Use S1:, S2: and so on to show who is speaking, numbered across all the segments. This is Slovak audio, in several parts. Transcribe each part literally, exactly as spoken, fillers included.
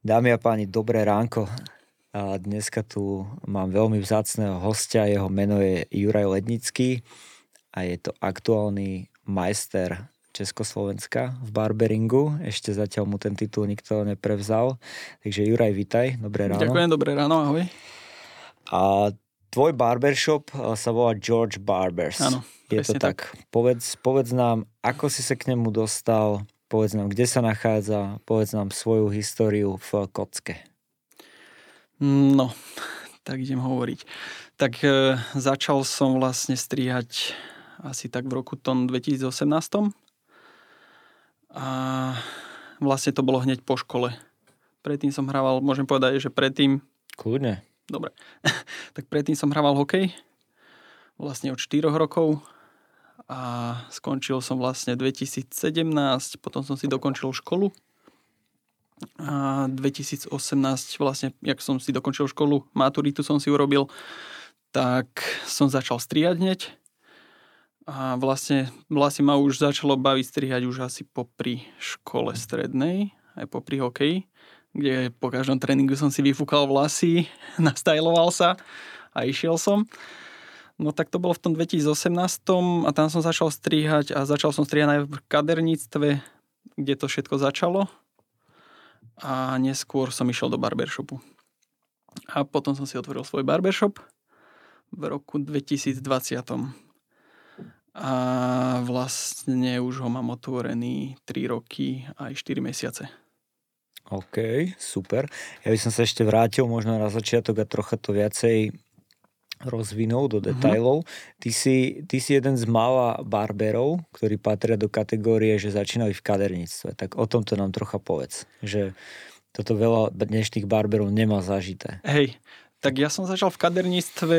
S1: Dámy a páni, dobré ránko. A dneska tu mám veľmi vzácneho hostia, jeho meno je Juraj Lednický a je to aktuálny majster Československa v barberingu. Ešte zatiaľ mu ten titul nikto neprevzal. Takže Juraj, vitaj, dobré ráno.
S2: Ďakujem, dobré ráno, ahoj.
S1: A tvoj barbershop sa volá George Barbers.
S2: Áno,
S1: je to tak. tak. Povedz, povedz nám, ako si sa k nemu dostal, povedz nám, kde sa nachádza, povedz nám svoju históriu v kocke.
S2: No, tak idem hovoriť. Tak e, začal som vlastne strihať asi tak v roku tom dvetisícosemnásť. A vlastne to bolo hneď po škole. Predtým som hrával, môžem povedať, že predtým...
S1: Kľudne.
S2: Dobre. Tak predtým som hrával hokej. Vlastne od štyroch rokov. A skončil som vlastne dvetisícsedemnásť. Potom som si dokončil školu. A dvetisícosemnásť vlastne, jak som si dokončil školu, maturitu som si urobil, tak som začal strihať hneď. A vlastne vlasy ma už začalo baviť strihať už asi popri škole strednej, aj popri hokeji, kde po každom tréningu som si vyfúkal vlasy, nastajloval sa a išiel som. No tak to bolo v tom dvetisícosemnásť a tam som začal strihať a začal som strihať najprv v kaderníctve, kde to všetko začalo. A neskôr som išiel do barbershopu. A potom som si otvoril svoj barbershop v roku dvetisícdvadsať. A vlastne už ho mám otvorený tri roky aj štyri mesiace.
S1: OK, super. Ja by som sa ešte vrátil možno na začiatok a trocha to viacej rozvinul do detailov. Mm-hmm. Ty si, ty si jeden z mála barberov, ktorí patria do kategórie, že začínali v kaderníctve. Tak o tomto nám trocha povedz. Že toto veľa dnešných barberov nemá zažité.
S2: Hej, tak ja som začal v kaderníctve.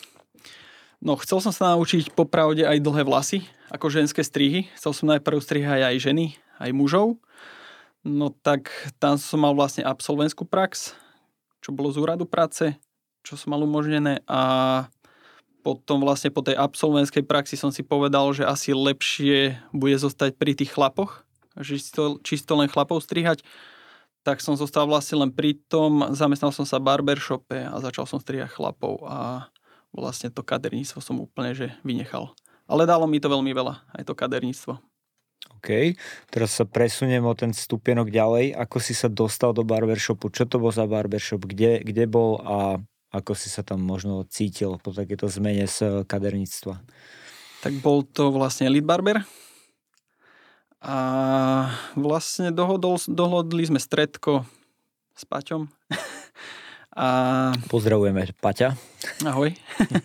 S2: No, chcel som sa naučiť popravde aj dlhé vlasy, ako ženské strihy. Chcel som najprv strihať aj ženy, aj mužov. No tak tam som mal vlastne absolventskú prax, čo bolo z úradu práce, čo som mal umožnené, a potom vlastne po tej absolventskej praxi som si povedal, že asi lepšie bude zostať pri tých chlapoch, že čisto, čisto len chlapov strihať. Tak som zostal vlastne len pri tom, zamestnal som sa v barbershope a začal som strihať chlapov a vlastne to kaderníctvo som úplne že vynechal. Ale dalo mi to veľmi veľa, aj to kaderníctvo.
S1: OK, teraz sa presuniem o ten stupienok ďalej. Ako si sa dostal do barbershopu? Čo to bol za barbershop? Kde, kde bol a ako si sa tam možno cítil po takéto zmene z kaderníctva?
S2: Tak bol to vlastne Elite Barber. A vlastne dohodol, dohodli sme stretko s Paťom. A...
S1: Pozdravujeme Paťa.
S2: Ahoj.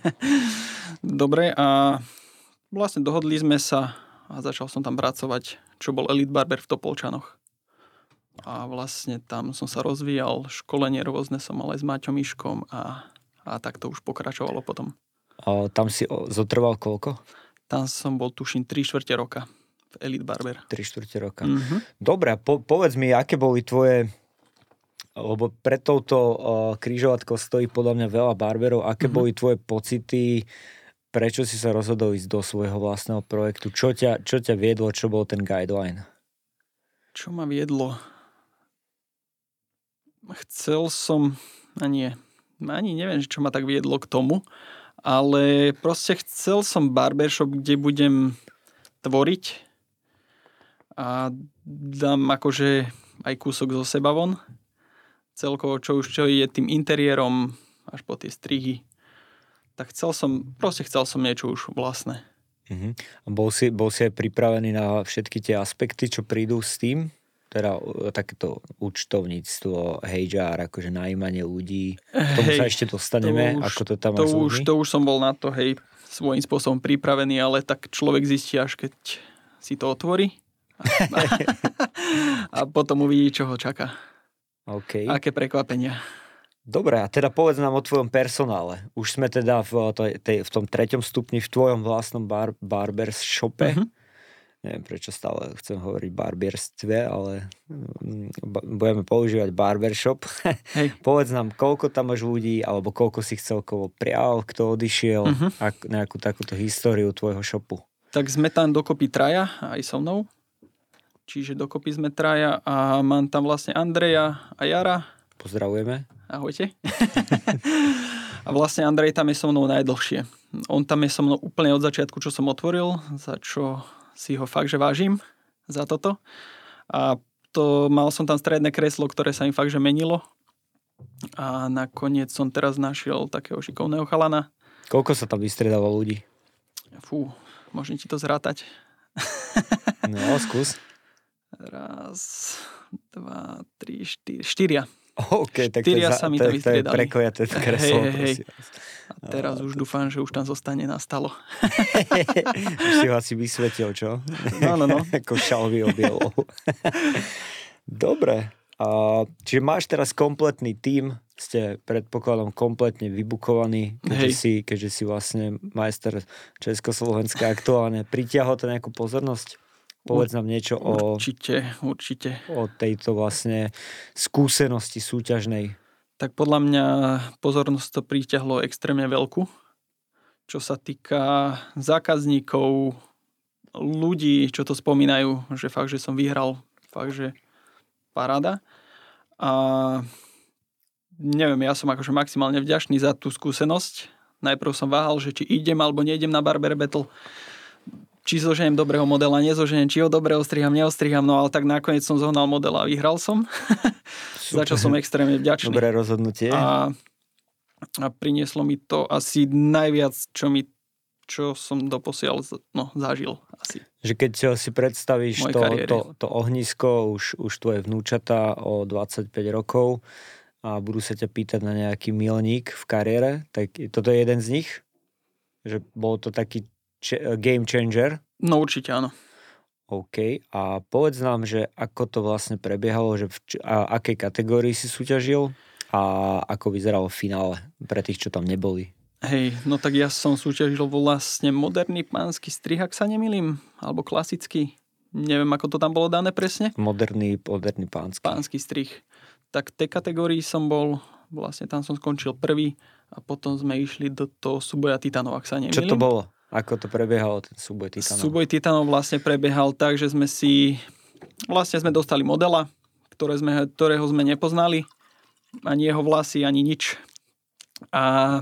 S2: Dobre, a vlastne dohodli sme sa a začal som tam pracovať, čo bol Elite Barber v Topolčanoch. A vlastne tam som sa rozvíjal, školenie rôzne som mal aj s Maťom Miškom a, a tak to už pokračovalo potom.
S1: A tam si zotrval koľko?
S2: Tam som bol tuším tri štvrte roka v Elite Barber.
S1: tri štvrte roka.
S2: Mm-hmm.
S1: Dobre, po, povedz mi, aké boli tvoje, lebo pred touto uh, križovatkou stojí podľa mňa veľa barberov, aké mm-hmm. boli tvoje pocity, prečo si sa rozhodol ísť do svojho vlastného projektu, čo ťa, čo ťa viedlo, čo bol ten guideline?
S2: Čo ma viedlo? Chcel som, a nie, ani neviem, čo ma tak viedlo k tomu, ale proste chcel som barbershop, kde budem tvoriť a dám akože aj kúsok zo seba von. Celkovo, čo už čo je tým interiérom až po tie strihy. Tak chcel som, proste chcel som niečo už vlastné.
S1: Uh-huh. A bol si, bol si aj pripravený na všetky tie aspekty, čo prídu s tým? Teda takéto účtovníctvo, há er, akože najímanie ľudí. K tomu
S2: hej,
S1: sa ešte dostaneme,
S2: to už,
S1: ako to tam
S2: to
S1: máš
S2: už, to už som bol na to, hej, svojím spôsobom pripravený, ale tak človek zistí, až keď si to otvorí. A, a potom uvidí, čo ho čaká.
S1: Okay.
S2: Aké prekvapenia.
S1: Dobre, a teda povedz nám o tvojom personále. Už sme teda v, tej, v tom treťom stupni v tvojom vlastnom bar, barbershope. Uh-huh. Neviem, prečo stále chcem hovoriť barberstve, ale budeme používať barbershop. Hej. Povedz nám, koľko tam máš ľudí, alebo koľko si celkovo prial, kto odišiel, uh-huh. a nejakú takúto históriu tvojho shopu.
S2: Tak sme tam dokopy traja, aj so mnou. čiže dokopy sme traja a mám tam vlastne Andreja a Jara.
S1: Pozdravujeme.
S2: Ahojte. A vlastne Andrej tam je so mnou najdlhšie. On tam je so mnou úplne od začiatku, čo som otvoril, za čo si ho fakt, že vážim za toto. A to mal som tam stredné kreslo, ktoré sa im fakt, že menilo. A nakoniec som teraz našiel takého šikovného chalana.
S1: Koľko sa tam vystriedalo ľudí?
S2: Fú, môžem ti to zrátať.
S1: No, skús.
S2: Raz, dva, tri, štyri, štyria.
S1: OK, tak to je,
S2: sa mi
S1: to,
S2: tam
S1: to je prekliaté kreslo.
S2: Hej, hej, hej. A teraz už dúfam, že už tam zostane nastalo.
S1: Už si ho asi vysvetil, čo?
S2: No, no, no.
S1: Ako šalvy objevol. Dobre. A, čiže máš teraz kompletný tím, ste predpokladom kompletne vybukovaní, keďže si, keďže si vlastne majster Československa aktuálne. Pritiahol to nejakú pozornosť? Povedz nám niečo o,
S2: určite, určite.
S1: o tejto vlastne skúsenosti súťažnej.
S2: Tak podľa mňa pozornosť to pritiahlo extrémne veľkú. Čo sa týka zákazníkov, ľudí, čo to spomínajú, že fakt, že som vyhral, fakt, že paráda. A neviem, ja som akože maximálne vďačný za tú skúsenosť. Najprv som váhal, že či idem alebo neidem na Barber Battle. Či zoženiem dobrého modela, nezoženiem, či ho dobre ostriham, neostriham, no ale tak nakoniec som zohnal model a vyhral som. Za čo som extrémne vďačný.
S1: Dobré rozhodnutie.
S2: A, a prinieslo mi to asi najviac, čo mi čo som doposiaľ no, zažil asi.
S1: Že keď si predstavíš to, to, to ohnisko, už, už tvoje vnúčatá o dvadsaťpäť rokov a budú sa ťa pýtať na nejaký milník v kariére, tak toto je jeden z nich? Že bol to taký game changer?
S2: No určite áno.
S1: OK. A povedz nám, že ako to vlastne prebiehalo, že v č- a akej kategórii si súťažil a ako vyzeralo v finále pre tých, čo tam neboli?
S2: Hej, no tak ja som súťažil vlastne moderný pánsky strih, ak sa nemýlim, alebo klasický. Neviem, ako to tam bolo dané presne.
S1: Moderný, moderný pánsky.
S2: Pánsky strih. Tak v tej kategórii som bol, vlastne tam som skončil prvý a potom sme išli do toho súboja titanov, ak sa nemýlim.
S1: Čo to bolo? Ako to prebiehalo, ten súboj titanov?
S2: Súboj titanov vlastne prebiehal tak, že sme si... Vlastne sme dostali modela, ktoré sme, ktorého sme nepoznali. Ani jeho vlasy, ani nič. A,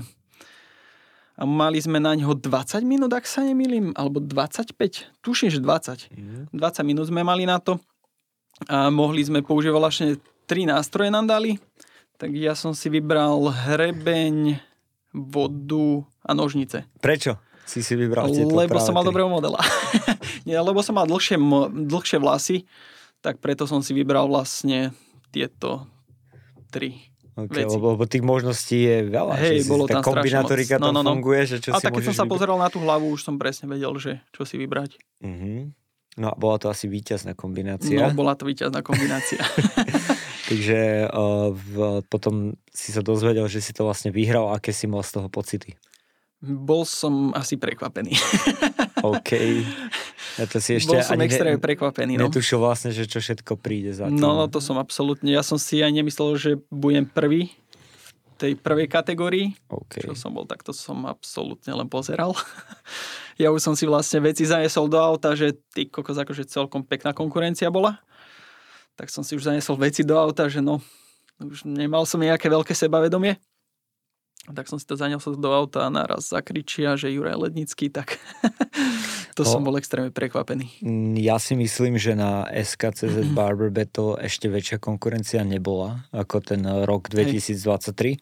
S2: a mali sme na ňo dvadsať minút, ak sa nemýlim, alebo dvadsaťpäť. Tuším, že dvadsať. Mm. dvadsať minút sme mali na to. A mohli sme používať vlastne tri nástroje nám dali. Tak ja som si vybral hrebeň, vodu a nožnice.
S1: Prečo si si vybral tieto?
S2: Lebo som mal tri. Dobrého modela. Nie, lebo som mal dlhšie, dlhšie vlasy, tak preto som si vybral vlastne tieto tri
S1: okay,
S2: veci.
S1: Lebo, lebo tých možností je veľa.
S2: Hej, bolo tam
S1: kombinatorika
S2: no, no, no.
S1: tam funguje. Že čo
S2: a
S1: si
S2: tak keď som sa
S1: vybrať?
S2: pozeral na tú hlavu, už som presne vedel, že čo si vybrať.
S1: Uh-huh. No a bola to asi víťazná kombinácia.
S2: No, bola to víťazná kombinácia.
S1: Takže uh, v, potom si sa dozvedel, že si to vlastne vyhral. Aké si mal z toho pocity?
S2: Bol som asi prekvapený.
S1: OK. Ja to si ešte
S2: Bol som
S1: ani
S2: extrémne
S1: ne,
S2: prekvapený. No.
S1: Netušil vlastne, že čo všetko príde za tým.
S2: No, no, to som absolútne. Ja som si aj nemyslel, že budem prvý v tej prvej kategórii.
S1: Okay.
S2: Čo som bol, tak to som absolútne len pozeral. Ja už som si vlastne veci zaniesol do auta, že ty kokos, akože celkom pekná konkurencia bola. Tak som si už zaniesol veci do auta, že no, už nemal som nejaké veľké sebavedomie. Tak som si to zaniesol do auta a naraz zakričia, že Juraj Lednický, tak to no, som bol extrémne prekvapený.
S1: Ja si myslím, že na es ká cé zet Barber Battle ešte väčšia konkurencia nebola ako ten rok dvetisícdvadsaťtri.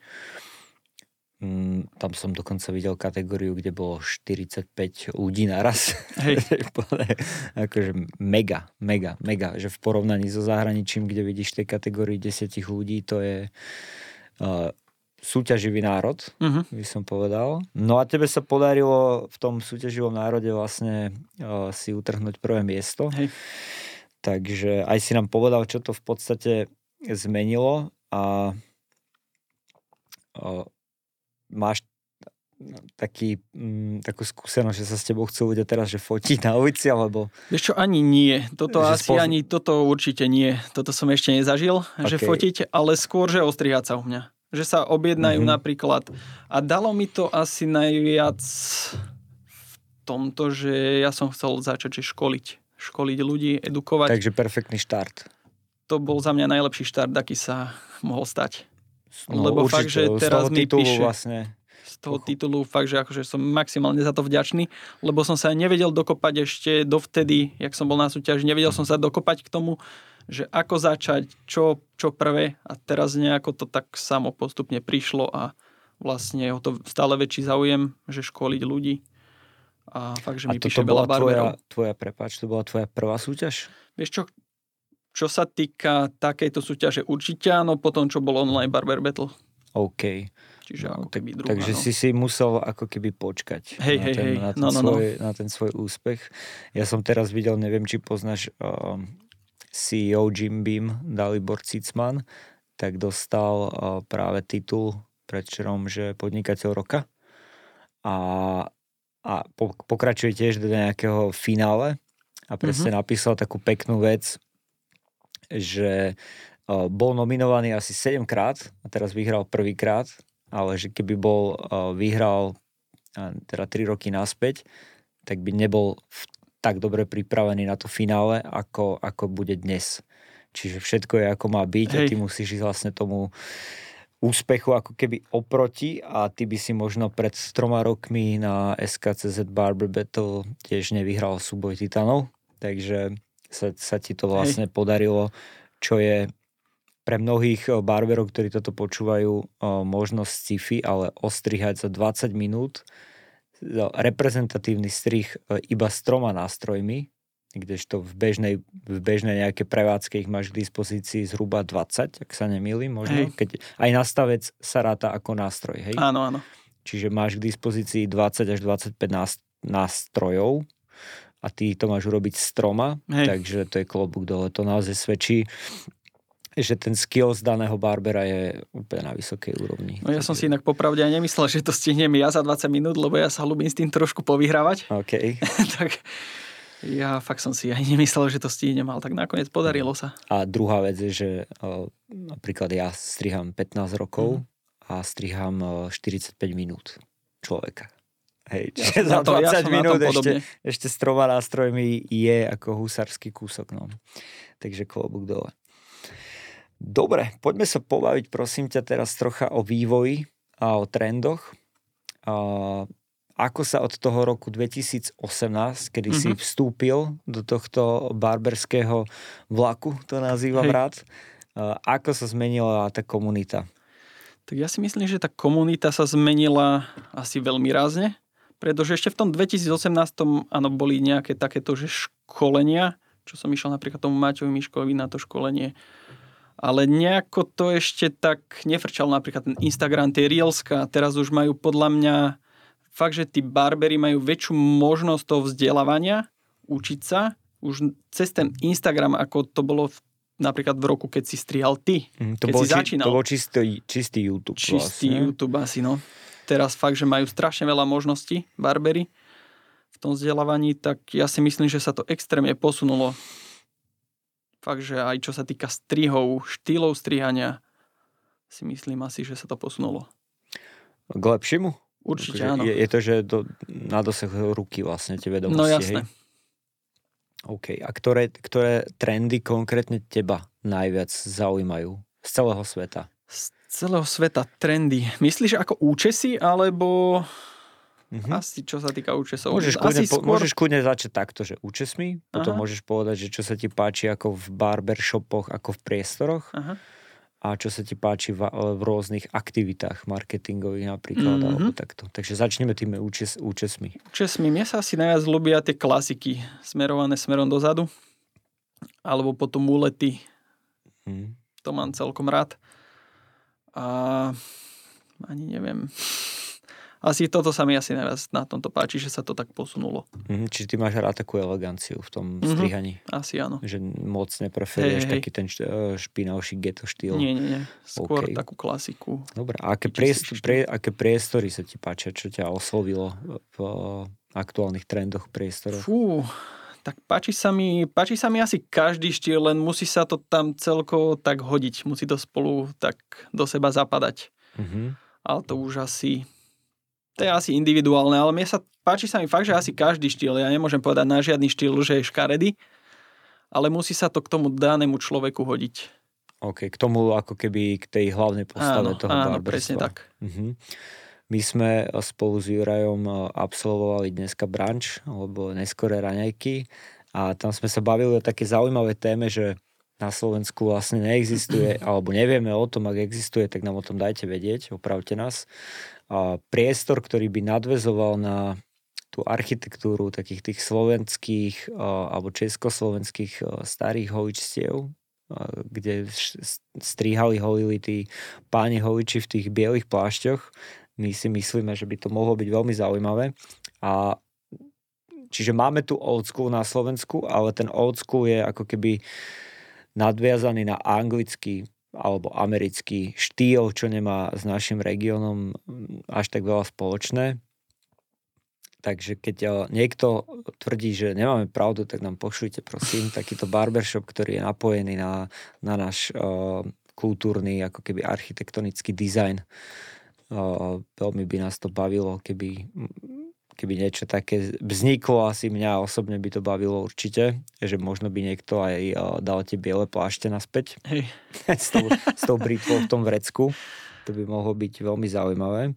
S1: Hej. Tam som dokonca videl kategóriu, kde bolo štyridsaťpäť ľudí naraz.
S2: Hej.
S1: Akože mega, mega, mega. Že v porovnaní so zahraničím, kde vidíš tej kategórii desať ľudí, to je... Uh, súťaživý národ, uh-huh. by som povedal. No a tebe sa podarilo v tom súťaživom národe vlastne uh, si utrhnúť prvé miesto.
S2: Hej.
S1: Takže aj si nám povedal, čo to v podstate zmenilo a uh, máš taký, m, takú skúsenosť, že sa s tebou chcú ľudia teraz že fotiť na ulici, alebo...
S2: Vieš čo, ani nie. Toto asi
S1: spoz...
S2: ani, toto určite nie. Toto som ešte nezažil, okay. že fotiť, ale skôr, že ostrihať sa u mňa. Že sa objednajú mm-hmm. napríklad. A dalo mi to asi najviac v tomto, že ja som chcel začať že školiť. školiť ľudí, edukovať.
S1: Takže perfektný štart.
S2: To bol za mňa najlepší štart, aký sa mohol stať.
S1: No,
S2: Lebo
S1: určite,
S2: fakt, že teraz mi píše...
S1: Vlastne...
S2: Z toho titulu fakt, že akože som maximálne za to vďačný, lebo som sa nevedel dokopať ešte dovtedy, jak som bol na súťaži, nevedel som sa dokopať k tomu, že ako začať, čo, čo prvé a teraz nejako to tak samo postupne prišlo a vlastne o to stále väčší záujem, že školiť ľudí. A fakt, že mi píše veľa barberov.
S1: A to bola tvoja, prepáč, to bola tvoja prvá súťaž?
S2: Vieš čo, čo sa týka takejto súťaže určite áno, potom čo bol online Barber Battle.
S1: OK.
S2: Čiže
S1: no,
S2: ako keby druhá,
S1: takže
S2: no.
S1: si si musel ako keby počkať
S2: hej,
S1: na,
S2: hej,
S1: ten,
S2: hej.
S1: Na, ten
S2: no, no,
S1: svoj,
S2: no.
S1: na ten svoj úspech. Ja som teraz videl, neviem, či poznáš uh, C E O Jim Beam, Dalibor Cicman, tak dostal uh, práve titul predvčerom, že podnikateľ roka. A, a po, pokračuje tiež do nejakého finále a presne mm-hmm. napísal takú peknú vec, že uh, bol nominovaný asi sedemkrát a teraz vyhral prvýkrát, ale že keby bol uh, vyhral uh, teda tri roky naspäť, tak by nebol v, tak dobre pripravený na to finále, ako, ako bude dnes. Čiže všetko je ako má byť. Hej. A ty musíš ísť vlastne tomu úspechu ako keby oproti a ty by si možno pred troma rokmi na es ká cé zet Barber Battle tiež nevyhral súboj titanov, takže sa, sa ti to vlastne Hej. podarilo, čo je pre mnohých barberov, ktorí toto počúvajú, možnosť sci-fi, ale ostrihať za dvadsať minút reprezentatívny strih iba s troma nástrojmi, kdežto v bežnej, v bežnej nejaké prevádzke ich máš k dispozícii zhruba dvadsať, ak sa nemýlim, možno. Keď aj nastavec sa ráta ako nástroj, hej?
S2: Áno, áno.
S1: Čiže máš k dispozícii dvadsať až dvadsaťpäť nástrojov a ty to máš urobiť s troma, hej. Takže to je klobúk dole. To naozaj svedčí, že ten skill z daného barbera je úplne na vysokej úrovni.
S2: No ja som si inak popravde aj nemyslel, že to stihnem ja za dvadsať minút, lebo ja sa ľúbim s tým trošku povyhrávať.
S1: OK.
S2: Tak ja fakt som si aj nemyslel, že to stihnem, ale tak nakoniec podarilo sa.
S1: A druhá vec je, že uh, napríklad ja striham pätnásť rokov mm. a striham uh, štyridsaťpäť minút človeka. Hej, čiže ja za to, dvadsať ja minút ešte, ešte s troma nástrojmi je ako husársky kúsok. No. Takže klobúk dole. Dobre, poďme sa pobaviť, prosím ťa, teraz trocha o vývoji a o trendoch. Uh, Ako sa od toho roku dvetisícosemnásť, kedy mm-hmm. si vstúpil do tohto barberského vlaku, to nazývam Hej. rád, ako sa zmenila tá komunita?
S2: Tak ja si myslím, že tá komunita sa zmenila asi veľmi rázne, pretože ešte v tom dvetisícosemnásť áno, boli nejaké takéto že školenia, čo som išiel napríklad tomu Maťovi Miškovi na to školenie, ale nejako to ešte tak nefrčalo napríklad ten Instagram, tie Reelska, teraz už majú podľa mňa fakt, že tí barberi majú väčšiu možnosť toho vzdelávania, učiť sa, už cez ten Instagram, ako to bolo v, napríklad v roku, keď si strihal ty, mm, to keď bol si či, začínal.
S1: To bol čistý, čistý YouTube.
S2: Čistý
S1: vlastne.
S2: YouTube asi, no. Teraz fakt, že majú strašne veľa možností barberi v tom vzdelávaní, tak ja si myslím, že sa to extrémne posunulo. Fakt, že aj čo sa týka strihov, štýlov strihania, si myslím asi, že sa to posunulo.
S1: K lepšiemu?
S2: Určite áno.
S1: Je, je to, že do, na dosah ruky vlastne tie vedomosti.
S2: No jasné.
S1: Hej? OK. A ktoré, ktoré trendy konkrétne teba najviac zaujímajú z celého sveta?
S2: Z celého sveta trendy. Myslíš ako účesy, alebo mm-hmm. asi čo sa týka účesov?
S1: Môžeš kľudne,
S2: skôr...
S1: môžeš kľudne začať takto, že účesmi, potom
S2: Aha.
S1: môžeš povedať, že čo sa ti páči ako v barbershopoch, ako v priestoroch. Aha. A čo sa ti páči v, v rôznych aktivitách marketingových napríklad, mm-hmm. alebo takto. Takže začneme tými účes, účesmi.
S2: Účesmi. Mne sa asi najviac ľúbia tie klasiky, smerované smerom dozadu, alebo potom úlety. Mm. To mám celkom rád. A ani neviem. Asi toto sa mi asi najviac na tomto páči, že sa to tak posunulo.
S1: Mm, čiže ty máš rád takú eleganciu v tom mm-hmm. strihaní.
S2: Asi áno.
S1: Že moc nepreferuješ
S2: hej, hej.
S1: taký ten špinavší ghetto štýl.
S2: Nie, nie, nie. Skôr
S1: okay.
S2: takú klasiku.
S1: Dobre, a aké, priest- pre, aké priestory sa ti páčia? Čo ťa oslovilo v aktuálnych trendoch priestorov?
S2: Fú, tak páči sa mi, páči sa mi asi každý štýl, len musí sa to tam celkovo tak hodiť. Musí to spolu tak do seba zapadať. Mm-hmm. Ale to už asi... To je asi individuálne, ale mne sa páči sa mi fakt, že asi každý štýl. Ja nemôžem povedať na žiadny štýl, že je škaredý. ale musí sa to k tomu danému človeku hodiť.
S1: OK, k tomu ako keby k tej hlavnej postave
S2: áno,
S1: toho
S2: áno,
S1: barberstva.
S2: presne tak.
S1: Uh-huh. My sme spolu s Jurajom absolvovali dneska brunch, alebo neskoré raňajky a tam sme sa bavili o také zaujímavé téme, že na Slovensku vlastne neexistuje, alebo nevieme o tom, ak existuje, tak nám o tom dajte vedieť, opravte nás. A priestor, ktorý by nadväzoval na tú architektúru takých tých slovenských alebo československých starých holičstiev, kde strihali, holili tí páni holiči v tých bielých plášťoch. My si myslíme, že by to mohlo byť veľmi zaujímavé. A čiže máme tu old school na Slovensku, ale ten old school je ako keby nadviazaný na anglický alebo americký štýl, čo nemá s našim regiónom až tak veľa spoločné. Takže keď niekto tvrdí, že nemáme pravdu, tak nám pošlite, prosím, takýto barbershop, ktorý je napojený na, na náš uh, kultúrny, ako keby architektonický dizajn. Uh, veľmi by nás to bavilo, keby... keby niečo také vzniklo, asi mňa osobne by to bavilo určite, že možno by niekto aj dal tie biele plášte naspäť.
S2: Hej.
S1: s, tou, s tou britvou v tom vrecku. To by mohlo byť veľmi zaujímavé.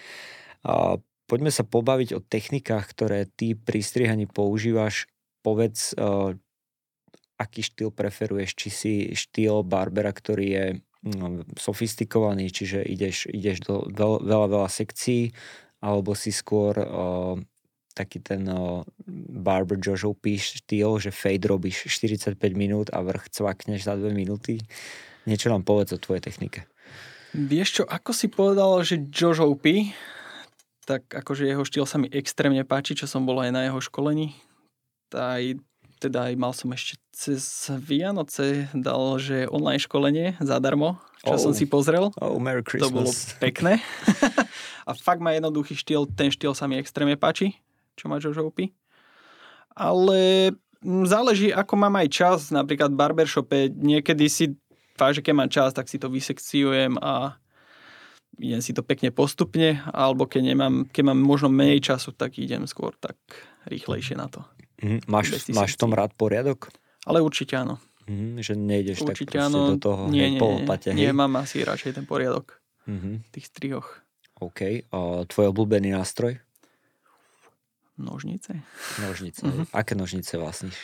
S1: A poďme sa pobaviť o technikách, ktoré ty pri strihaní používaš. Povedz, uh, aký štýl preferuješ. Či si štýl barbera, ktorý je no, sofistikovaný, čiže ideš, ideš do veľ, veľa, veľa sekcií, alebo si skôr uh, taký ten uh, barber Josh O P štýl, že fade robíš štyridsaťpäť minút a vrch cvakneš za dve minúty. Niečo nám povedz o tvojej technike.
S2: Vieš čo, ako si povedal, že Josh O P, tak akože jeho štýl sa mi extrémne páči, čo som bol aj na jeho školení. Aj, teda aj mal som ešte cez Vianoce dal, že online školenie zadarmo, čo oh. som si pozrel.
S1: Oh, Merry Christmas.
S2: To bolo pekné. A fakt má jednoduchý štýl, ten štýl sa mi extrémne páči, čo má Josh O P. Ale záleží, ako mám aj čas, napríklad v barbershope, niekedy si, fakt, že keď mám čas, tak si to vysekciujem a idem si to pekne postupne, alebo keď nemám, keď mám možno menej času, tak idem skôr tak rýchlejšie na to.
S1: Mm, máš, máš v tom rád poriadok?
S2: Ale určite áno.
S1: Mm, že nejdeš
S2: určite
S1: tak
S2: áno.
S1: do toho
S2: nie, nie,
S1: polopate.
S2: Nie, nie, mám asi radšej ten poriadok
S1: mm-hmm.
S2: v tých strihoch.
S1: OK. A tvoj obľúbený nástroj?
S2: Nožnice.
S1: Nožnice.
S2: Mm-hmm.
S1: Aké nožnice vlastníš?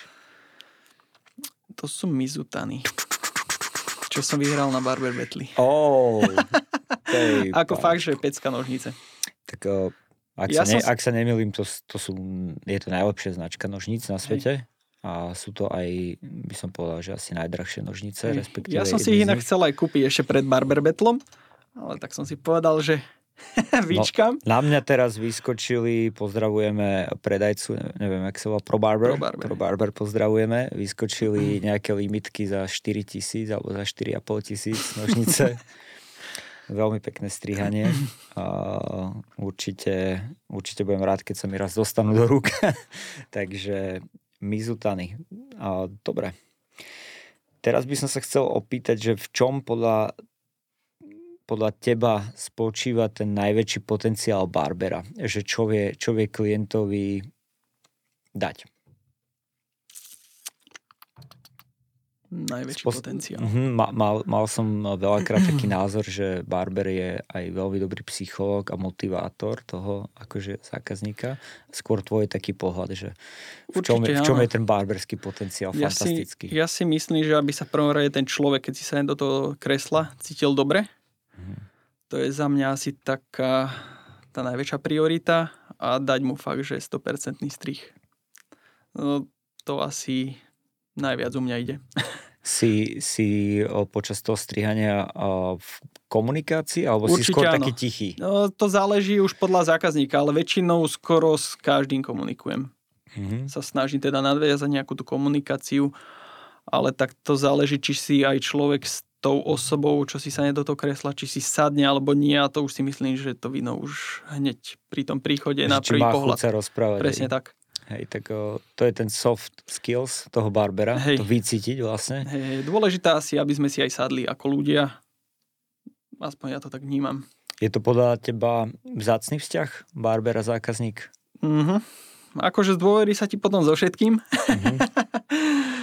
S2: To sú Mizutany. Čo som vyhral na Barber Battle.
S1: Oh,
S2: Ako pár. Fakt, že pecka nožnice.
S1: Tak uh, ak, ja sa ne, som... ak sa nemýlim, to, to sú, je to najlepšia značka nožníc na svete. Hej. A sú to aj, by som povedal, že asi najdrahšie nožnice. Respektíve
S2: ja som si ich inak chcel aj kúpiť ešte pred Barber Battlom, ale tak som si povedal, že vyčkam.
S1: No, na mňa teraz vyskočili, pozdravujeme predajcu, neviem, jak sa volá, Pro Barber.
S2: Pro Barber.
S1: Pro Barber pozdravujeme. Vyskočili nejaké limitky za štyri tisíc alebo za štyri a pol tisíc nožnice. Veľmi pekné strihanie. A určite, určite budem rád, keď sa mi raz dostanú do rúk. Takže Mizutany. A, dobre. Teraz by som sa chcel opýtať, že v čom podľa podľa teba spočíva ten najväčší potenciál barbera? Že čo vie, čo vie klientovi dať?
S2: Najväčší
S1: Spos-
S2: potenciál.
S1: Uh-huh, mal, mal som veľakrát taký názor, že barber je aj veľmi dobrý psychológ a motivátor toho akože zákazníka. Skôr tvoj taký pohľad, že v čom, Určite, v čom je ten barberský potenciál
S2: ja
S1: fantastický?
S2: Si, ja si myslím, že aby sa v prvom rade ten človek, keď si sa do toho kresla cítil dobre, uh-huh. to je za mňa asi taká tá najväčšia priorita a dať mu fakt, že sto percent strih. No, to asi najviac u mňa ide.
S1: Si, si o, počas toho strihania o, v komunikácii, alebo Určite si skôr áno. taký tichý?
S2: No, to záleží už podľa zákazníka, ale väčšinou skoro s každým komunikujem. Mm-hmm. Sa snažím teda nadviazať nejakú tú komunikáciu, ale tak to záleží, či si aj človek s tou osobou, čo si sa do toho kresla, či si sadne alebo nie, a to už si myslím, že to vidno už hneď pri tom príchode na prvý pohľad.
S1: Či má chuť sa rozprávať.
S2: Presne aj. tak.
S1: Hej, tak o, to je ten soft skills toho barbera, hej. To vycítiť vlastne.
S2: Hej, dôležité asi, aby sme si aj sadli ako ľudia. Aspoň ja to tak vnímam.
S1: Je to podľa teba vzácny vzťah, barber a zákazník?
S2: Mhm. Akože zdôverí sa ti potom so všetkým. Mhm.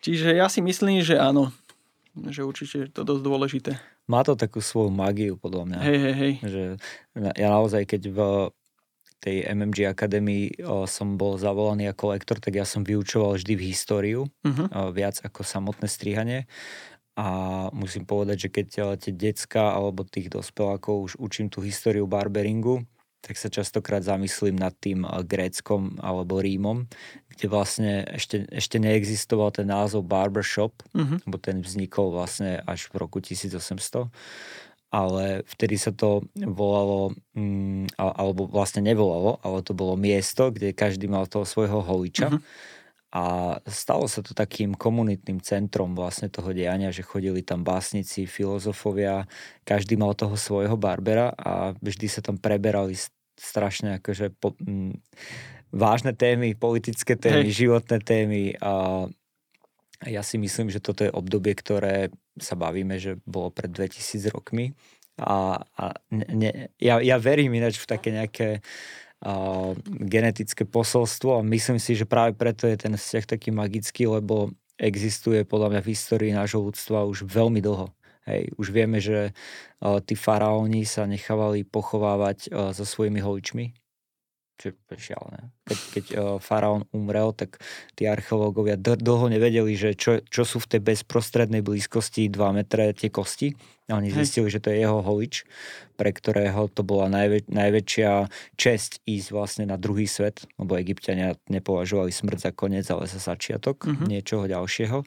S2: Čiže ja si myslím, že áno. Že určite je to dosť dôležité.
S1: Má to takú svoju magiu, podľa mňa.
S2: Hej, hej, hej.
S1: Že ja naozaj, keď v tej em em gé Academy o, som bol zavolaný ako lektor, tak ja som vyučoval vždy v históriu,
S2: Uh-huh.
S1: o, viac ako samotné strihanie. A musím povedať, že keď o, tie decka alebo tých dospelákov už učím tú históriu barberingu, tak sa častokrát zamyslím nad tým Gréckom alebo Rímom, kde vlastne ešte, ešte neexistoval ten názov barbershop,
S2: Uh-huh.
S1: lebo ten vznikol vlastne až v roku tisíc osemsto. Ale vtedy sa to volalo, mm, alebo vlastne nevolalo, ale to bolo miesto, kde každý mal toho svojho holiča.
S2: Uh-huh.
S1: A stalo sa to takým komunitným centrom vlastne toho diania, že chodili tam básnici, filozofovia, každý mal toho svojho barbera a vždy sa tam preberali strašne akože po, m, vážne témy, politické témy, hey. životné témy a ja si myslím, že toto je obdobie, ktoré sa bavíme, že bolo pred dvetisíc rokmi a, a ne, ja, ja verím ináč v také nejaké Uh, genetické posolstvo a myslím si, že práve preto je ten vzťah taký magický, lebo existuje podľa mňa v histórii nášho ľudstva už veľmi dlho. Hej, už vieme, že uh, tí faraóni sa nechávali pochovávať uh, so svojimi holičmi. Čo je šialené. Keď, keď uh, faraón umrel, tak tí archeológovia d- dlho nevedeli, že čo, čo sú v tej bezprostrednej blízkosti dva metre tie kosti. A oni zistili, že to je jeho holič, pre ktorého to bola najvä- najväčšia česť ísť vlastne na druhý svet, lebo Egypťania nepovažovali smrť za koniec, ale za začiatok uh-huh. niečoho ďalšieho.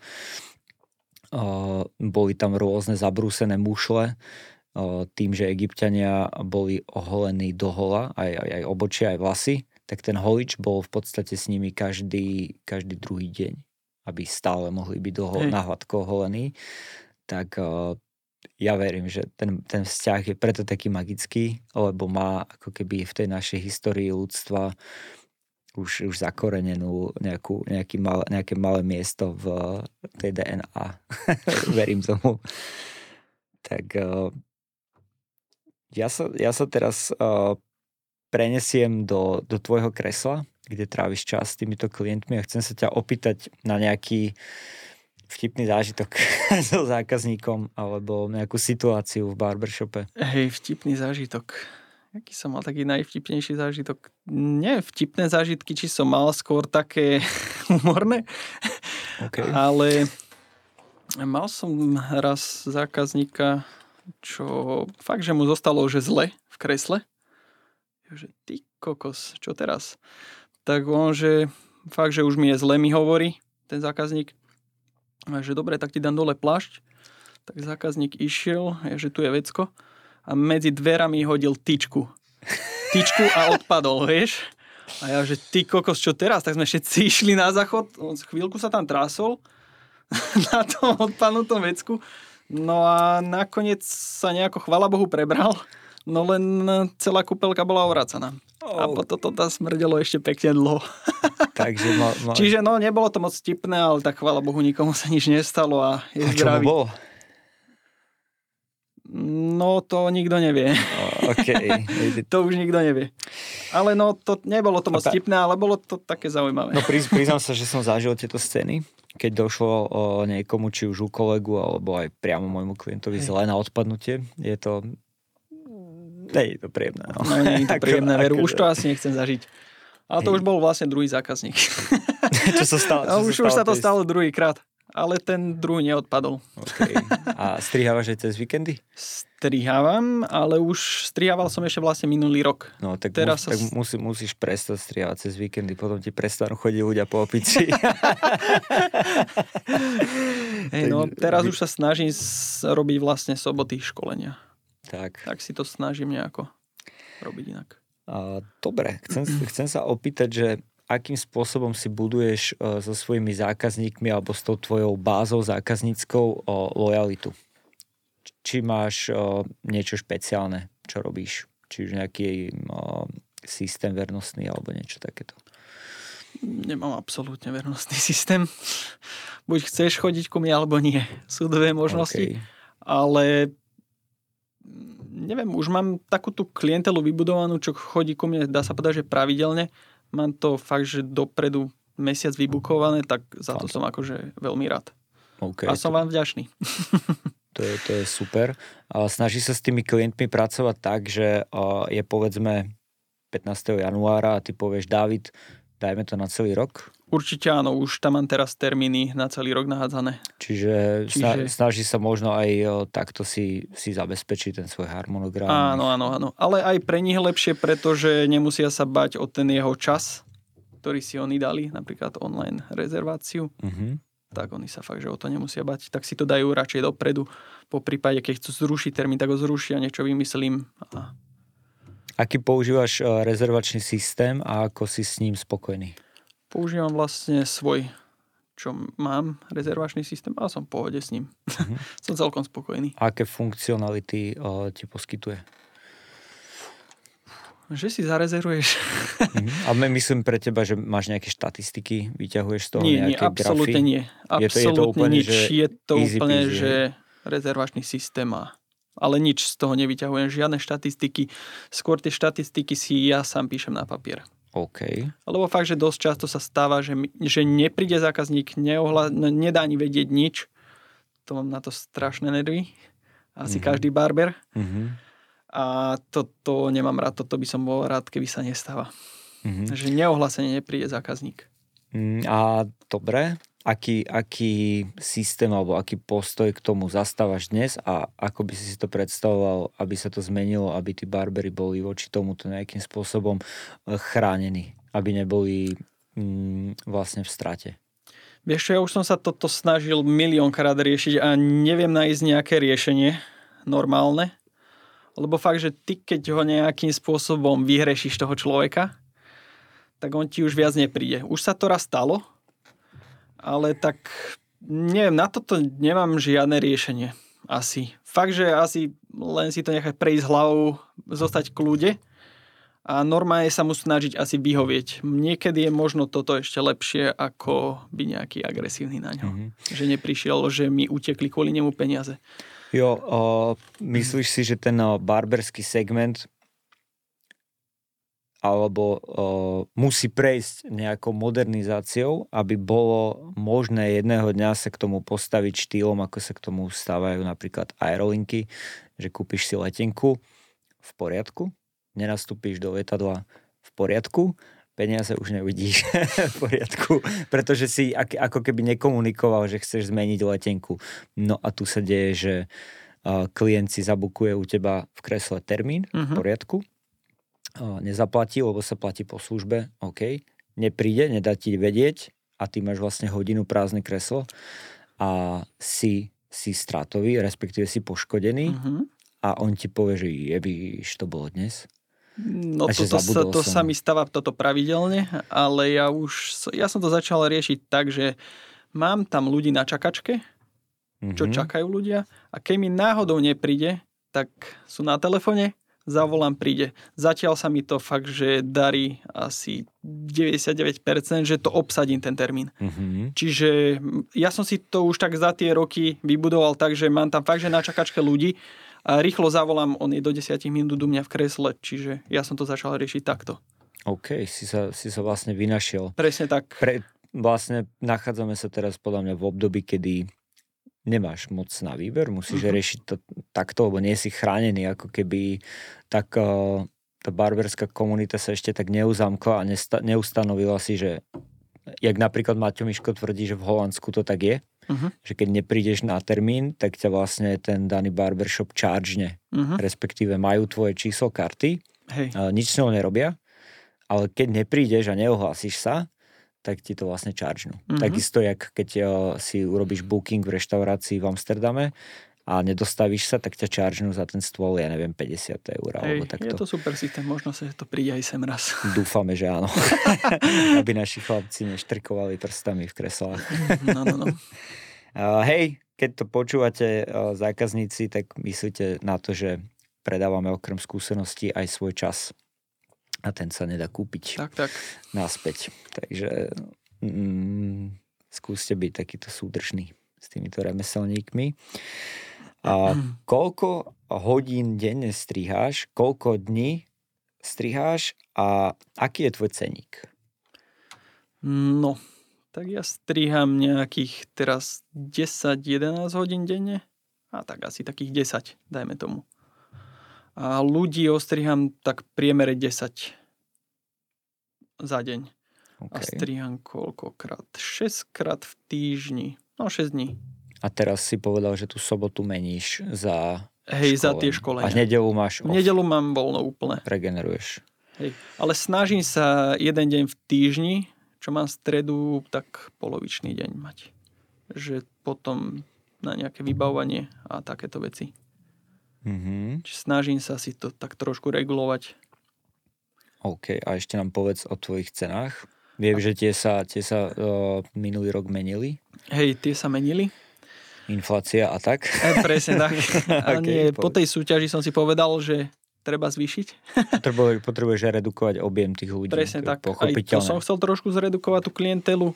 S1: Uh, boli tam rôzne zabrúsené mušle, tým, že Egypťania boli oholení dohola, aj, aj, aj obočia, aj vlasy, tak ten holič bol v podstate s nimi každý, každý druhý deň, aby stále mohli byť doho- nahladko oholení. Tak uh, ja verím, že ten, ten vzťah je preto taký magický, lebo má ako keby v tej našej histórii ľudstva už, už zakorenenú nejakú, nejaký mal, nejaké malé miesto v tej dé en á. Verím tomu. Tak uh, Ja sa, ja sa teraz uh, prenesiem do, do tvojho kresla, kde tráviš čas s týmito klientmi a chcem sa ťa opýtať na nejaký vtipný zážitok so zákazníkom alebo nejakú situáciu v barbershope.
S2: Hej, vtipný zážitok. Aký som mal taký najvtipnejší zážitok? Nie vtipné zážitky, či som mal skôr také humorné.
S1: Okay.
S2: Ale mal som raz zákazníka, čo fakt, že mu zostalo že zle v kresle. Že ty kokos, čo teraz? Tak on, že fakt, že už mi je zle, mi hovorí ten zákazník. A že dobre, tak ti dám dole plášť. Tak zákazník išiel, že tu je vecko. A medzi dverami hodil tyčku. Tyčku a odpadol, vieš. A ja, že ty kokos, čo teraz? Tak sme všetci išli na záchod. On chvíľku sa tam trásol na tom odpadnutom vecku. No a nakoniec sa nejako, chvála Bohu, prebral, no len celá kúpeľka bola ovracaná. Oh. A potom to tam smrdelo ešte pekne dlho.
S1: Takže ma, ma...
S2: Čiže no, nebolo to moc vtipné, ale tak chvála Bohu, nikomu sa nič nestalo a je
S1: a
S2: zdravý.
S1: A čo mu bolo?
S2: No, to nikto nevie.
S1: Oh, okay.
S2: To už nikto nevie. Ale no, to nebolo to moc vtipné, ale bolo to také zaujímavé.
S1: No priz, priznám sa, že som zažil tieto scény. Keď došlo o niekomu, či už u kolegu, alebo aj priamo môjmu klientovi Hej. zle na odpadnutie, je to... Nie je to príjemné. No,
S2: no nie je to príjemné, veru.
S1: Ako,
S2: už to asi nechcem zažiť. Ale to Hej. už bol vlastne druhý zákazník.
S1: Čo sa stalo? Čo
S2: už,
S1: sa stalo
S2: už sa to stalo druhýkrát. Ale ten druhý neodpadol.
S1: Okay. A strihávaš aj cez víkendy?
S2: Strihávam, ale už strihával som ešte vlastne minulý rok.
S1: No tak,
S2: teraz
S1: mus, sa... tak musí, musíš prestať strihávať cez víkendy, potom ti prestanú chodiť ľudia po opici.
S2: Hey, no, teraz už sa snažím robiť vlastne soboty školenia.
S1: Tak.
S2: Tak si to snažím nejako robiť inak.
S1: A, dobre, chcem, chcem sa opýtať, že akým spôsobom si buduješ uh, so svojimi zákazníkmi alebo s tou tvojou bázou zákazníckou uh, lojalitu? Či máš uh, niečo špeciálne, čo robíš? Či už nejaký uh, systém vernostný alebo niečo takéto?
S2: Nemám absolútne vernostný systém. Buď chceš chodiť ku mne, alebo nie. Sú dve možnosti. Okay. Ale neviem, už mám takú tú klientelu vybudovanú, čo chodí ku mne, dá sa povedať, že pravidelne. Mám to fakt, že dopredu mesiac vybukované, tak za to som akože veľmi rád.
S1: Okay,
S2: a som
S1: to,
S2: vám vďačný.
S1: To je, to je super. A snaží sa s tými klientmi pracovať tak, že je povedzme pätnásteho januára a ty povieš, Dávid, dajme to na celý rok?
S2: Určite áno, už tam mám teraz termíny na celý rok nahádzané.
S1: Čiže, Čiže... snaží sa možno aj takto si, si zabezpečiť ten svoj harmonogram.
S2: Áno, áno, áno. Ale aj pre nich lepšie, pretože nemusia sa bať o ten jeho čas, ktorý si oni dali, napríklad online rezerváciu. Uh-huh. Tak oni sa fakt, že o to nemusia bať. Tak si to dajú radšej dopredu. Po prípade, keď chcú zrušiť termín, tak ho zrušia, niečo vymyslím. A...
S1: Aký používaš rezervačný systém a ako si s ním spokojný?
S2: Používam vlastne svoj, čo mám, rezervačný systém a som v pohode s ním. Uh-huh. Som celkom spokojný.
S1: A aké funkcionality uh, ti poskytuje?
S2: Že si zarezervuješ.
S1: Uh-huh. A myslím pre teba, že máš nejaké štatistiky, vyťahuješ z toho
S2: nie,
S1: nejaké
S2: nie, absolútne
S1: grafy?
S2: Nie, absolútne
S1: je to, je to úplne,
S2: nič.
S1: Že
S2: je to
S1: easy
S2: úplne,
S1: peasy,
S2: že rezervačný systém a ale nič z toho nevyťahujem, žiadne štatistiky. Skôr tie štatistiky si ja sám píšem na papier.
S1: OK.
S2: Lebo fakt, že dosť často sa stáva, že, že nepríde zákazník, neohla, nedá ani vedieť nič. To mám na to strašné nervy. Asi mm-hmm. každý barber. Mm-hmm. A toto nemám rád, toto by som bol rád, keby sa nestáva. Mm-hmm. Že neohlásenie nepríde zákazník.
S1: Mm, a dobre. Aký, aký systém alebo aký postoj k tomu zastávaš dnes a ako by si si to predstavoval, aby sa to zmenilo, aby tí barberi boli voči tomuto nejakým spôsobom chránení, aby neboli mm, vlastne v strate?
S2: Vieš čo, ja už som sa toto snažil miliónkrát riešiť a neviem nájsť nejaké riešenie normálne, lebo fakt, že ty keď ho nejakým spôsobom vyhrešiš toho človeka, tak on ti už viac nepríde. Už sa to raz stalo, ale tak, neviem, na toto nemám žiadne riešenie. Asi. Fakt, že asi len si to nechať prejsť hlavou, zostať v kľude a normálne sa mu snažiť asi vyhovieť. Niekedy je možno toto ešte lepšie, ako byť nejaký agresívny na ňo. Mm-hmm. Že neprišiel, že mi utekli kvôli nemu peniaze.
S1: Jo, o, myslíš si, že ten o, barberský segment alebo o, musí prejsť nejakou modernizáciou, aby bolo možné jedného dňa sa k tomu postaviť štýlom, ako sa k tomu stávajú napríklad aerolinky, že kúpiš si letenku v poriadku, nenastúpíš do lietadla v poriadku, peniaze už neuvidíš v poriadku, pretože si ako keby nekomunikoval, že chceš zmeniť letenku. No a tu sa deje, že klient si zabukuje u teba v kresle termín, uh-huh. v poriadku, nezaplatí, lebo sa platí po službe, OK, nepríde, nedá ti vedieť a ty máš vlastne hodinu prázdne kreslo a si, si stratový, respektíve si poškodený uh-huh. a on ti povie, že jebiš, to bolo dnes.
S2: No to, to, sa, to sa mi stáva toto pravidelne, ale ja už, ja som to začal riešiť tak, že mám tam ľudí na čakačke, čo uh-huh. čakajú ľudia a keď mi náhodou nepríde, tak sú na telefóne, zavolám, príde. Zatiaľ sa mi to fakt, že darí asi deväťdesiatdeväť percent, že to obsadím ten termín. Mm-hmm. Čiže ja som si to už tak za tie roky vybudoval tak, že mám tam fakt, že na čakačke ľudí a rýchlo zavolám, on je do desať minút u mňa v kresle, čiže ja som to začal riešiť takto.
S1: OK, si sa, si sa vlastne vynašiel.
S2: Presne tak.
S1: Pre, vlastne nachádzame sa teraz podľa mňa v období, kedy nemáš moc na výber, musíš uh-huh. riešiť to takto, lebo nie si chránený, ako keby tak uh, tá barberská komunita sa ešte tak neuzamkla a nesta- neustanovila si, že jak napríklad Maťo Miško tvrdí, že v Holandsku to tak je, uh-huh. že keď neprídeš na termín, tak ťa vlastne ten daný barbershop chargene, uh-huh. respektíve majú tvoje číslo karty,
S2: Hej.
S1: Uh, nič s ňou nerobia, ale keď neprídeš a neohlásiš sa, tak ti to vlastne chargenú. Mm-hmm. Takisto, jak keď uh, si urobíš booking v reštaurácii v Amsterdame a nedostavíš sa, tak ťa chargenú za ten stôl, ja neviem, päťdesiat eur.
S2: Hej,
S1: alebo takto.
S2: Je to super systém, možno sa to príde aj sem raz.
S1: Dúfame, že áno. Aby naši chlapci neštrkovali prstami v kreslách.
S2: No, no, no.
S1: Uh, hej, keď to počúvate uh, zákazníci, tak myslíte na to, že predávame okrem skúseností aj svoj čas. A ten sa nedá kúpiť
S2: tak, tak.
S1: naspäť. Takže mm, skúste byť takýto súdržný s týmito remeselníkmi. A koľko hodín denne striháš, koľko dní striháš a aký je tvoj ceník?
S2: No, tak ja striham nejakých teraz desať jedenásť hodín denne. A tak asi takých desať, dajme tomu. A ľudí ostriham tak v priemere desať za deň. Okay. A striham koľkokrát? šesť krát v týždni. No, šesť dní.
S1: A teraz si povedal, že tú sobotu meníš za
S2: Hej,
S1: školen.
S2: za tie školenia.
S1: A v nedeľu máš off.
S2: V nedeľu mám voľno úplne.
S1: Regeneruješ.
S2: Hej. Ale snažím sa jeden deň v týždni, čo mám stredu, tak polovičný deň mať. Že potom na nejaké vybavovanie a takéto veci.
S1: Mm-hmm.
S2: Čiže snažím sa si to tak trošku regulovať.
S1: OK, a ešte nám povedz o tvojich cenách. Viem, že tie sa, tie sa uh, minulý rok menili.
S2: Hej, tie sa menili.
S1: Inflácia a tak.
S2: E, presne tak. A
S1: okay,
S2: nie, po tej súťaži som si povedal, že treba zvýšiť.
S1: Potrebuješ, potrebuješ redukovať objem tých ľudí.
S2: Presne tak. Aj to som chcel trošku zredukovať tú klientelu.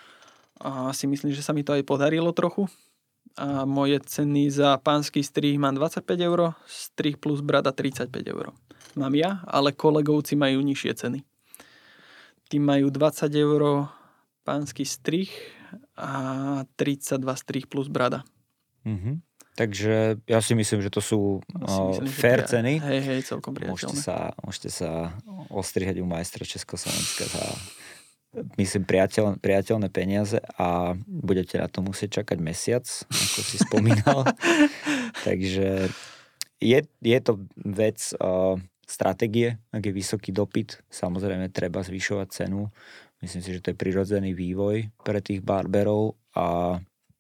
S2: A si myslím, že sa mi to aj podarilo trochu. A moje ceny za pánsky strih mám dvadsaťpäť eur, strih plus brada tridsaťpäť eur. Mám ja, ale kolegovci majú nižšie ceny. Tí majú dvadsať eur pánsky strih a tridsaťdva strih plus brada.
S1: Mhm. Takže ja si myslím, že to sú no, myslím, fair že ceny.
S2: Hej, hej, celkom priateľné.
S1: Môžete sa, môžete sa ostrihať u majstra Československa za, myslím, priateľ, priateľné peniaze a budete na to musieť čakať mesiac, ako si spomínal. Takže je, je to vec uh, stratégie, ak je vysoký dopyt. Samozrejme, treba zvyšovať cenu. Myslím si, že to je prirodzený vývoj pre tých barberov a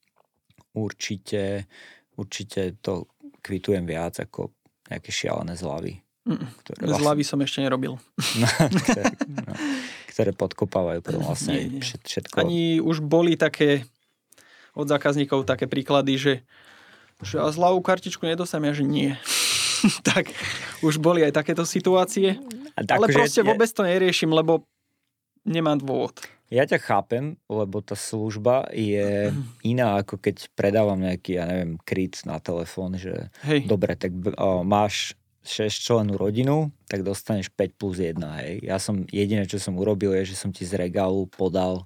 S1: určite Určite to kvitujem viac ako nejaké šialené zľavy.
S2: Mm, ktoré vlastne... Zľavy som ešte nerobil.
S1: No, ktoré, no, ktoré podkopávajú vlastne nie, nie. všetko.
S2: Ani už boli také od zákazníkov také príklady, že, že a zľavú kartičku nedostanem, ja, že nie. Tak už boli aj takéto situácie. Tak, ale proste je... vôbec to neriešim, lebo nemám dôvod.
S1: Ja ťa chápem, lebo tá služba je iná, ako keď predávam nejaký, ja neviem, kryt na telefón, že hej. Dobre, tak o, máš šesťčlennú rodinu, tak dostaneš päť plus jeden, hej. Ja som, jediné, čo som urobil, je, že som ti z regálu podal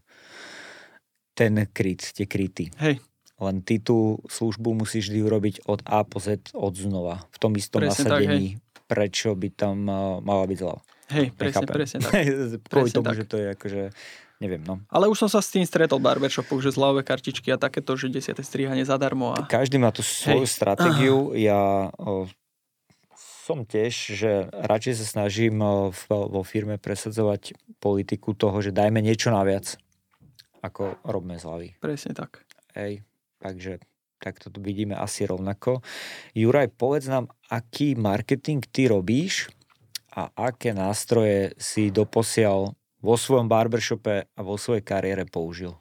S1: ten kryt, tie kryty.
S2: Hej.
S1: Len ty tú službu musíš vždy urobiť od A po Z od znova. V tom istom presne nasadení, tak, prečo by tam uh, mala byť zľava.
S2: Hej, presne, Nechápem. presne tak.
S1: Kvôli
S2: presne
S1: tomu,
S2: tak.
S1: že to je akože... Neviem, no.
S2: Ale už som sa s tým stretol v barbershopoch, že zľavové kartičky a takéto, že desiate strihanie zadarmo. A...
S1: Každý má tú svoju Hej. stratégiu. Ja o, som tiež, že radšej sa snažím o, vo firme presadzovať politiku toho, že dajme niečo naviac, ako robíme zľavy.
S2: Presne tak.
S1: Hej, takže takto to vidíme asi rovnako. Juraj, povedz nám, aký marketing ty robíš a aké nástroje si doposiaľ vo svojom barbershope a vo svojej kariére použil?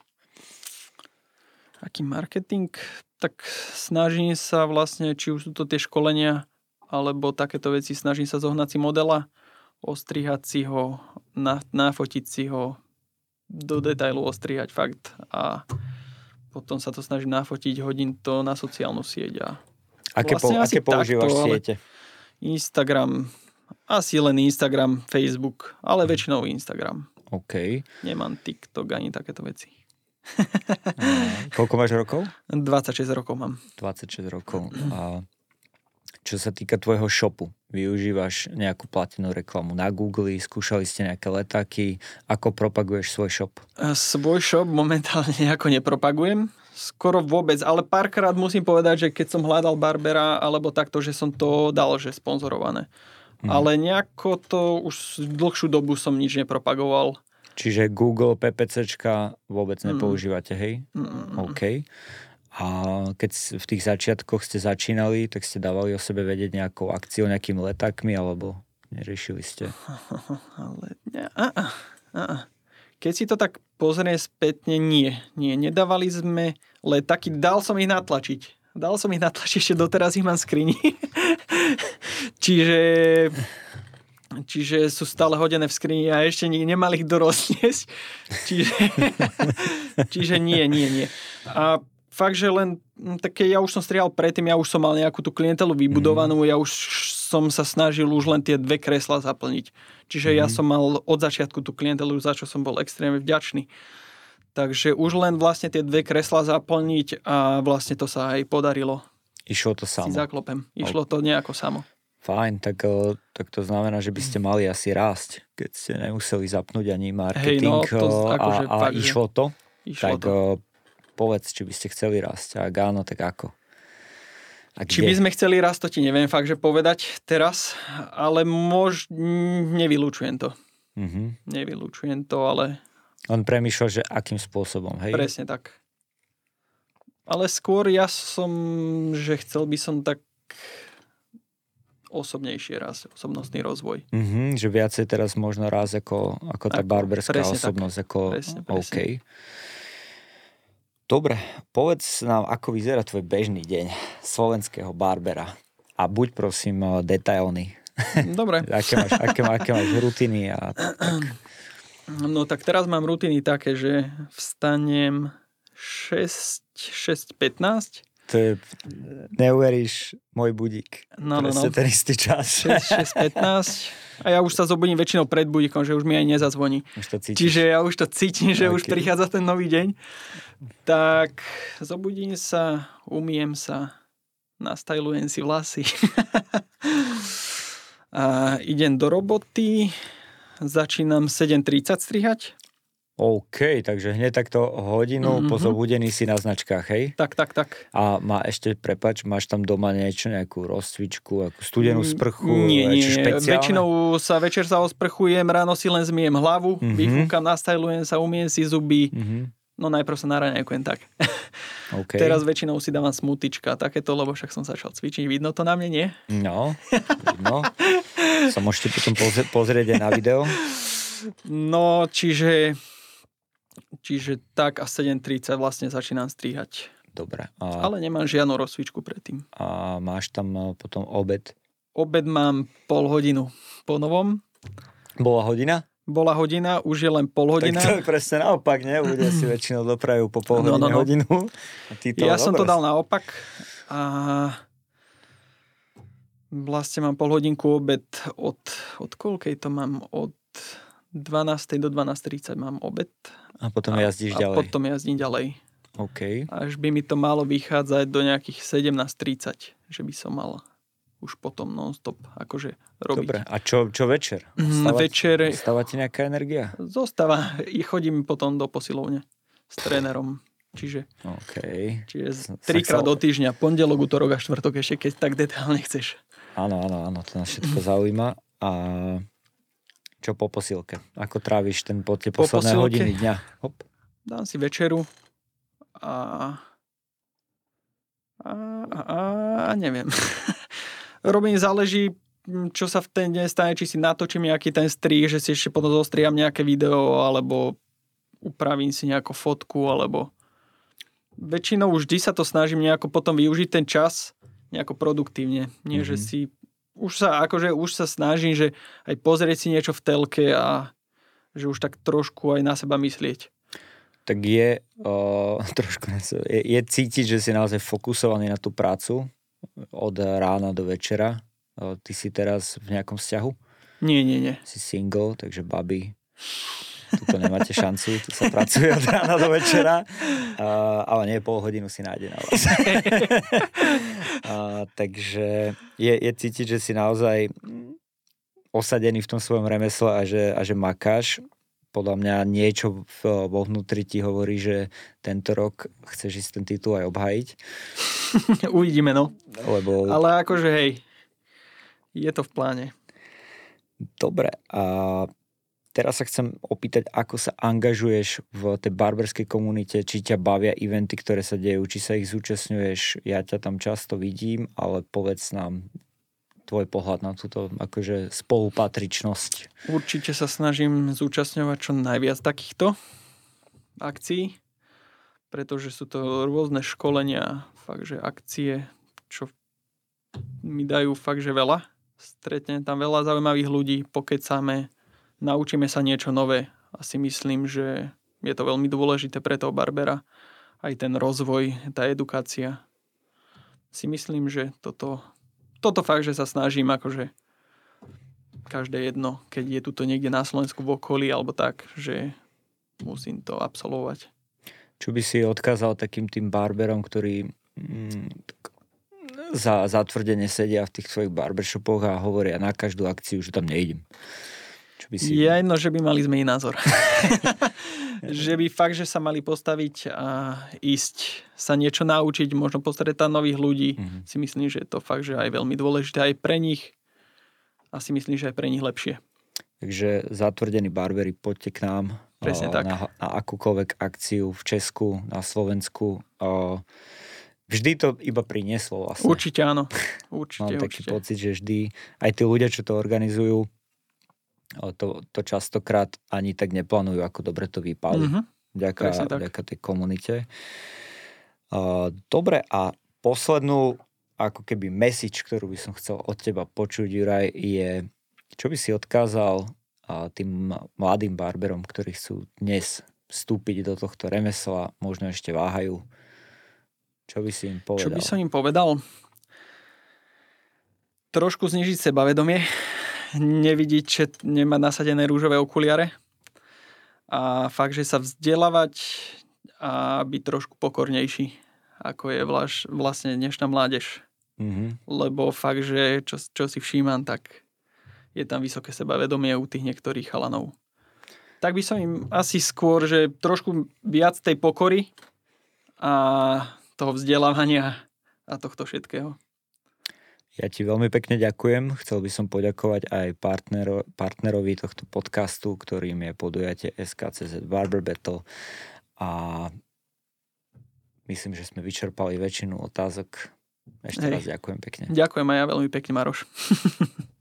S2: Aký marketing? Tak snažím sa vlastne, či už sú to tie školenia, alebo takéto veci, snažím sa zohnať si modela, ostrihať si ho, nafotiť si ho, do detailu ostrihať fakt a potom sa to snažím nafotiť, hodím to na sociálnu sieť. A
S1: aké, vlastne po, aké používaš takto, siete?
S2: Instagram, asi len Instagram, Facebook, ale väčšinou Instagram.
S1: OK.
S2: Nemám TikTok ani takéto veci.
S1: Koľko máš rokov?
S2: dvadsaťšesť rokov mám.
S1: dvadsaťšesť rokov. A čo sa týka tvojho shopu, využívaš nejakú platenú reklamu na Google, skúšali ste nejaké letáky, ako propaguješ svoj shop?
S2: Svoj shop momentálne nejako nepropagujem, skoro vôbec, ale párkrát musím povedať, že keď som hľadal barbera, alebo takto, že som to dal, že sponzorované. Hmm. Ale nejako to už dlhšiu dobu som nič nepropagoval.
S1: Čiže Google, PPCčka vôbec nepoužívate, hej?
S2: Mm.
S1: OK. A keď v tých začiatkoch ste začínali, tak ste dávali o sebe vedieť nejakou akciou, nejakými letákmi, alebo neriešili ste?
S2: Ale ne, a, a, a. Keď si to tak pozrie spätne, nie. Nie, nedávali sme letáky, dal som ich natlačiť. Dal som ich natlačiť, ešte doteraz ich mám v skrini. čiže, čiže sú stále hodené v skrini a ešte nemali ich dorozniesť. Čiže, čiže nie, nie, nie. A fakt, že len také, ja už som strihal predtým, ja už som mal nejakú tú klientelu vybudovanú, mm. ja už som sa snažil už len tie dve kreslá zaplniť. Čiže mm-hmm. ja som mal od začiatku tú klientelu, za čo som bol extrémne vďačný. Takže už len vlastne tie dve kreslá zaplniť a vlastne to sa aj podarilo.
S1: Išlo to samo.
S2: Si zaklopem. Išlo to nejako samo.
S1: Fajn, tak, tak to znamená, že by ste mali asi rásť, keď ste nemuseli zapnúť ani marketing. Hej, no, to, akože, a, a fakt, išlo to?
S2: Išlo
S1: tak
S2: to.
S1: Povedz, či by ste chceli rásť. A ak áno, tak ako? A
S2: či by sme chceli rásť, to ti neviem fakt, že povedať teraz, ale mož... nevylučujem to. Mm-hmm. Nevylučujem to, ale...
S1: On premýšľal, že akým spôsobom, hej?
S2: Presne tak. Ale skôr ja som, že chcel by som tak osobnejšie raz, osobnostný rozvoj.
S1: Mm-hmm, že viacej teraz možno raz ako, ako tá ako, barberská osobnosť. Tak. Ako, presne, presne. OK. Dobre, povedz nám, ako vyzerá tvoj bežný deň slovenského barbera. A buď prosím detailný.
S2: Dobre.
S1: aké, máš, aké, aké máš rutiny a tak.
S2: No tak teraz mám rutiny také, že vstanem šesť pätnásť.
S1: To je, neuveríš, môj budík.
S2: No, no, no.
S1: ten istý čas.
S2: šesť pätnásť. A ja už sa zobudím väčšinou pred budíkom, že už mi aj nezazvoní.
S1: Už to cítiš.
S2: Čiže ja už to cítim, že okay. už prichádza ten nový deň. Tak zobudím sa, umiem sa, nastajlujem si vlasy. A idem do roboty. Začínam sedem tridsať strihať.
S1: OK, takže hneď takto hodinu mm-hmm. po zobudení si na značkách, hej?
S2: Tak, tak, tak.
S1: A má ešte, prepáč, máš tam doma niečo, nejakú rozcvičku, akú studenú sprchu?
S2: Nie, nie,
S1: špeciálne?
S2: Väčšinou sa večer sa osprchujem, ráno si len zmiem hlavu, mm-hmm. vyfúkam, nastajlujem sa, umiem si zuby. Mm-hmm. No najprv sa naraňajkujem tak. Okay. Teraz väčšinou si dávam smutička, takéto, lebo však som začal cvičiť. Vidno to na mne, nie?
S1: No, vidno. Sa môžete potom pozrieť, pozrieť aj na video.
S2: No, čiže čiže tak a sedem tridsať vlastne začínam strihať.
S1: Dobre.
S2: A... Ale nemám žiadnu rozcvičku predtým.
S1: A máš tam potom obed?
S2: Obed mám pol hodinu po novom.
S1: Bola hodina?
S2: Bola hodina, už je len pol hodina.
S1: Tak to je presne naopak, ne? Ľudia si väčšinou doprajú po pol hodine, no, no, no. hodinu. A ty to
S2: ja
S1: dobre.
S2: Som to dal naopak a vlastne mám pol hodinku obed od, od koľkej to mám? Od dvanástej do dvanásť tridsať mám obed.
S1: A potom a, jazdíš
S2: a
S1: ďalej.
S2: A potom jazdím ďalej.
S1: OK.
S2: Až by mi to malo vychádzať do nejakých sedemnásť tridsať, že by som mal už potom non-stop akože robiť.
S1: Dobre, a čo, čo večer?
S2: Stáva, večer...
S1: Stáva ti nejaká energia?
S2: Zostáva. I chodím potom do posilovne s trénerom. Čiže,
S1: okay.
S2: čiže trikrát do týždňa. Pondelok, utorok a štvrtok ešte, keď tak detailne chceš.
S1: Áno, áno, áno. To nás všetko zaujíma. A čo po posilke? Ako tráviš ten po tie posledné po hodiny dňa? Hop.
S2: Dám si večeru a a, a, a neviem. Robím, záleží, čo sa v ten deň stane, či si natočím nejaký ten strih, že si ešte potom zostriam nejaké video, alebo upravím si nejakú fotku, alebo väčšinou vždy sa to snažím nejako potom využiť ten čas nejako produktívne. Nie, mm-hmm. že si už sa, akože už sa snažím, že aj pozrieť si niečo v telke a že už tak trošku aj na seba myslieť.
S1: Tak je, uh, trošku, je, je cítiť, že si naozaj fokusovaný na tú prácu od rána do večera. Ty si teraz v nejakom vzťahu?
S2: Nie, nie, nie.
S1: Si single, takže babi, tuto nemáte šancu, tu sa pracuje od rána do večera, uh, ale nie, pol hodinu si nájde na vás. uh, takže je, je cítiť, že si naozaj osadený v tom svojom remesle a že, a že makáš. Podľa mňa niečo vo vnútri ti hovorí, že tento rok chceš ísť ten titul aj obhájiť.
S2: Uvidíme, no.
S1: Lebo...
S2: Ale akože hej, je to v pláne.
S1: Dobre, a teraz sa chcem opýtať, ako sa angažuješ v tej barberskej komunite, či ťa bavia eventy, ktoré sa dejú, či sa ich zúčastňuješ. Ja ťa tam často vidím, ale povedz nám tvoj pohľad na túto akože spolupatričnosť.
S2: Určite sa snažím zúčastňovať čo najviac takýchto akcií, pretože sú to rôzne školenia, fakt, že akcie, čo mi dajú fakt, že veľa. Stretnem tam veľa zaujímavých ľudí, pokecáme, naučíme sa niečo nové a si myslím, že je to veľmi dôležité pre toho barbera. Aj ten rozvoj, tá edukácia. Si myslím, že toto toto fakt, že sa snažím akože každé jedno, keď je tuto niekde na Slovensku v okolí alebo tak, že musím to absolvovať.
S1: Čo by si odkázal takým tým barberom, ktorí mm, za, zatvrdene sedia v tých svojich barbershopoch a hovoria na každú akciu, že tam nejdem? Čo by si...
S2: Je jedno, že by mali zmeniť názor. Že by fakt, že sa mali postaviť a ísť sa niečo naučiť, možno postretať nových ľudí. Mm-hmm. Si myslím, že je to fakt, že aj veľmi dôležité aj pre nich. A si myslím, že aj pre nich lepšie.
S1: Takže zatvrdení barberi, poďte k nám.
S2: Presne tak.
S1: Na, na akúkoľvek akciu v Česku, na Slovensku. Vždy to iba prinieslo vlastne.
S2: Určite áno. Určite,
S1: Mám taký
S2: určite.
S1: pocit, že vždy aj tí ľudia, čo to organizujú, to, to častokrát ani tak neplánujú, ako dobre to vypáli. Mm-hmm. Vďaka, vďaka tej komunite. Dobre, a poslednú ako keby message, ktorú by som chcel od teba počuť, Juraj, je, čo by si odkázal tým mladým barberom, ktorí chcú dnes vstúpiť do tohto remesla, možno ešte váhajú. Čo by si im povedal?
S2: Čo by som im povedal? Trošku znižiť sebavedomie, nevidieť, že nemá nasadené rúžové okuliare a fakt, že sa vzdelávať a byť trošku pokornejší, ako je vlaš, vlastne dnešná mládež. Mm-hmm. Lebo fakt, že čo, čo si všímam, tak je tam vysoké sebavedomie u tých niektorých chalanov. Tak by som im asi skôr, že trošku viac tej pokory a toho vzdelávania a tohto všetkého.
S1: Ja ti veľmi pekne ďakujem. Chcel by som poďakovať aj partnero, partnerovi tohto podcastu, ktorým je podujatie es ká cé zet Barber Battle. A myslím, že sme vyčerpali väčšinu otázok. Ešte Hej. raz ďakujem pekne.
S2: Ďakujem aj ja veľmi pekne, Maroš.